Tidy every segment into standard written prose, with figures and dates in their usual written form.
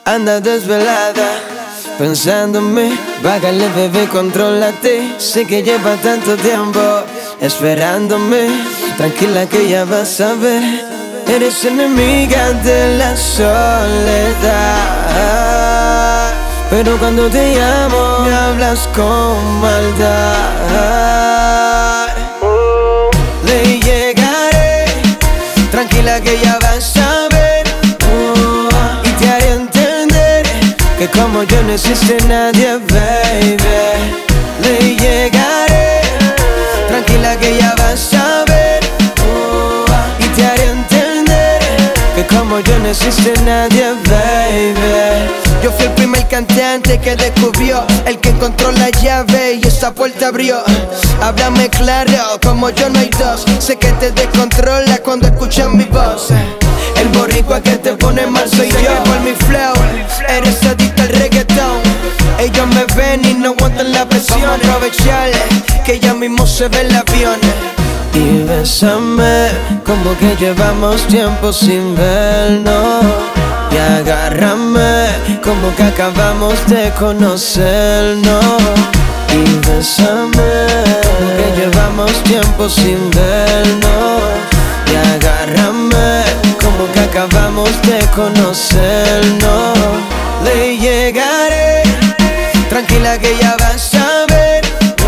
anda desvelada pensando en mí. Bájale, bebé, contrólate. Sé que lleva tanto tiempo esperándome. Tranquila que ya vas a ver. Eres enemiga de la soledad, pero cuando te llamo me hablas con maldad. Le llegaré, tranquila que ya vas a ver. Y te haré entender que como yo no existe nadie, baby. Le llegaré, tranquila que ya vas a ver. Y te haré entender que como yo no existe nadie, baby. Yo fui el primer cantante que descubrió, el que encontró la llave y esa puerta abrió. Háblame claro, como yo no hay dos. Sé que te descontrola cuando escuchas mi voz. El boricua que te pone mal soy yo. Por mi flow, eres adicta al reggaetón. Ellos me ven y no aguantan la presión. Vamos a aprovechar que ya mismo se ve el avión. Y bésame, como que llevamos tiempo sin vernos. Y agárrame, como que acabamos de conocernos. Y bésame, como que llevamos tiempo sin vernos. Y agárrame, como que acabamos de conocernos. Le llegaré, tranquila que ya vas a ver.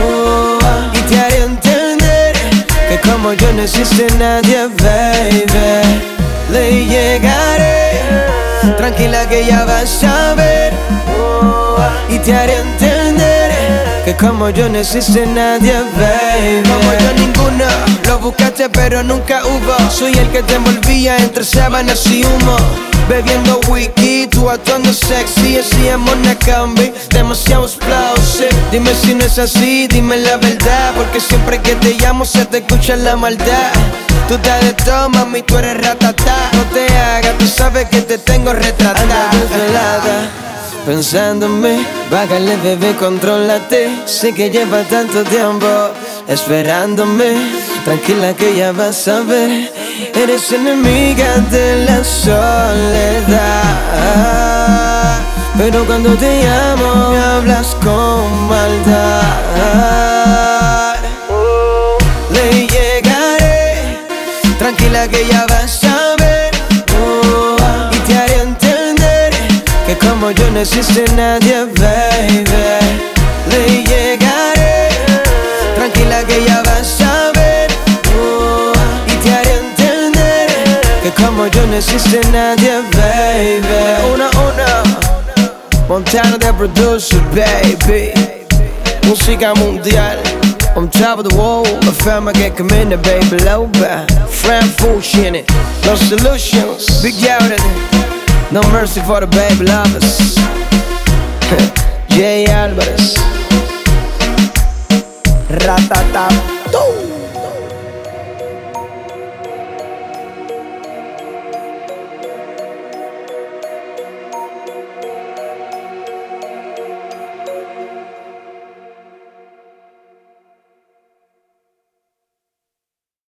Y te haré entender que como yo no existe nadie, baby. Le llegaré, tranquila que ya vas a ver. Y te haré entender que como yo no existe nadie, baby. Como yo ninguno, lo buscaste pero nunca hubo. Soy el que te envolvía entre sábanas y humo. Bebiendo whisky, tú actuando sexy. Hacíamos una combi, demasiado explosive. Dime si no es así, dime la verdad, porque siempre que te llamo se te escucha la maldad. Tú estás de todo, mami, tú eres ratata. No te hagas, tú sabes que te tengo retratada. Anda desvelada pensando en mí. Bájale, bebé, contrólate. Sé que lleva tanto tiempo esperándome. Tranquila que ya vas a ver. Eres enemiga de la soledad, pero cuando te llamo me hablas con maldad. Le llegaré, tranquila que ya vas a ver. Y te haré entender que como yo no existe nadie, baby. Le llegaré, tranquila que ya vas a ver. Y te haré entender que como yo no existe nadie, baby. Una, Montana the producer, baby. Música mundial, on top of the world. La fama que camina, baby, loba. Fran Fusion it, no solutions. Big Yowden, no mercy for the baby lovers. Jay Alvarez, Ratata.